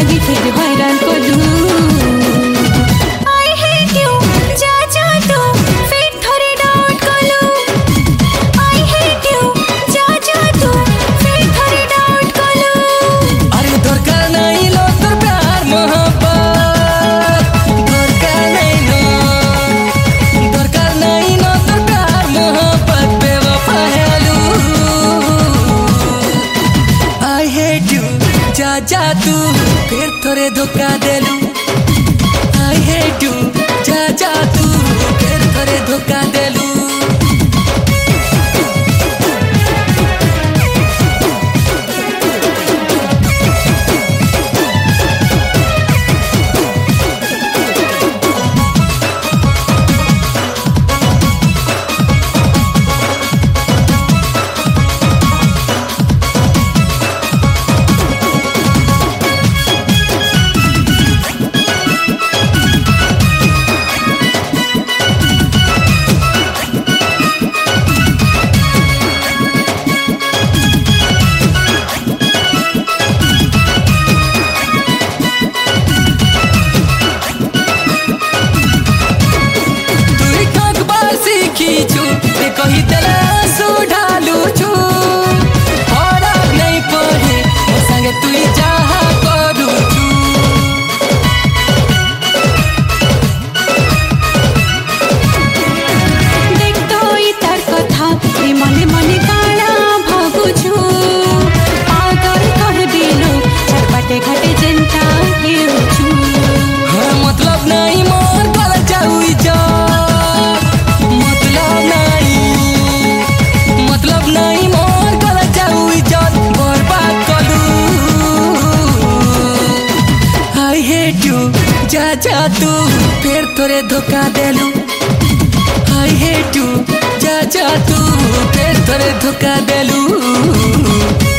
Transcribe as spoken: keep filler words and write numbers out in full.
ही फिर हैरान कलू आई हेट यू जा जा तू फिर थोड़े डाउट कलू आई हेट यू जा जा तू फिर थोड़े डाउट कलू अरे दरकार नहीं लो तोर प्यार मोहब्बत दरकार नहीं लो दरकार नहीं लो तोर प्यार मोहब्बत बेवफा हेलू आई हेट यू जा जा तू फिर थोड़े धोखा देलू आई हेट यू जा जा तू फिर थोड़े धोखा देलू कही तेरा आंसू ढालू छू फरक नहीं पड़े ओ संगे तू जहाँ करू छू देख तो ई तार कथा ए मने मने काना भागुछु पागल कर दिलो चटपटे घाटे जनता हेरुछु हाँ मतलब नहीं मोर गलत जाऊ जा जा जा तू फिर थोड़े धोखा देलू आई हेट यू जा जा तू फिर थोड़े धोखा देलू।